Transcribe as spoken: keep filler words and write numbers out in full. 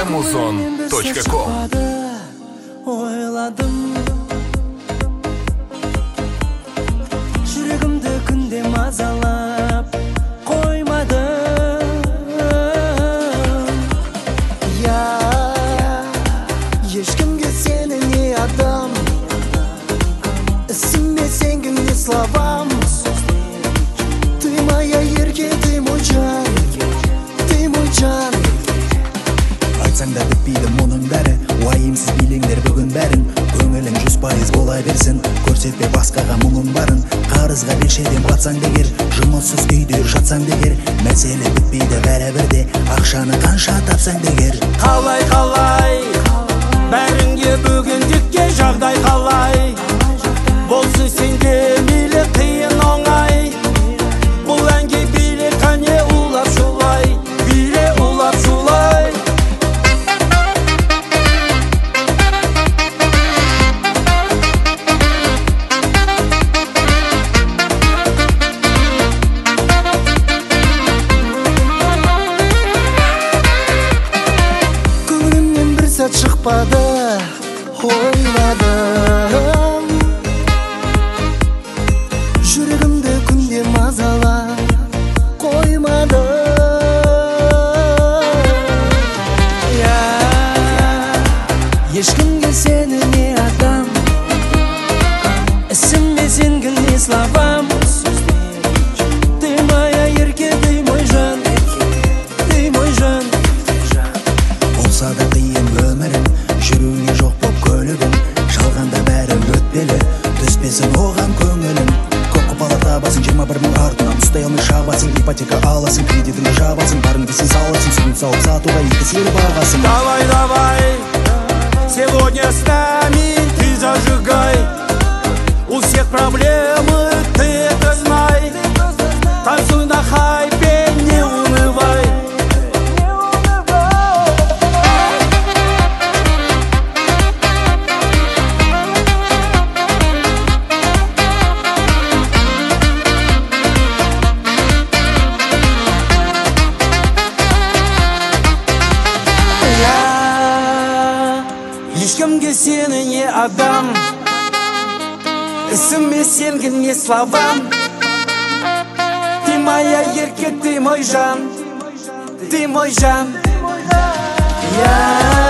музон точка ком. Ойладым, жүрегімді күнде мазалап қоймадым. Я ешкімге сені не адам, ісіме сенген не словам. Ты моя ерке, ты мой жан, ты мой жан. Айтсаң да бітпейді мұның бәрі, уайымсыз билеңдер бүгін бәрін. Көңілің жүз пайыз бола берсін, көрсетпе басқаға мұңың барын. Қарызға белшеден батсаң дегер, жұмыссыз үйде жатсаң дегер, мәселе бітпейді бәрібірде, ақшаны қанша тапсаң дегер. Қалай қалай бәріңге бүгіндікке жағдай қалай, болсы сенде мейлі қиын оңай. Бұл әнге биле қане улап шулай, биле улап шулай. Көңілімнен бір сәт шықпады, ойладым, жүрегімді күнде мазалап қоймады. Я ешкімге сені не адам, ісіме сенген не словам. Ты моя ерке, ты мой жан, ты мой жан. Болса да қиын өмірім, жүруге жоқ боп көлігім, жалғанда бәрі өтпелі, түспесін оған көңілім. Көп құпала табасың, жиырма бір мың артынан ұстай алмай шабасың, ипотека аласың, кредитіңді жабасың, барын десең саласың, суын сауып сатуға екі сері бағасың. Давай, давай, сегодня с нами ты зажигай, у всех проблемы ты это знай, танцуй на хайпе, не унывай. Ешкімге сені не адам, ісіме сенген не словам. Ты моя ерке, ты мой жан, ты мой жан. Я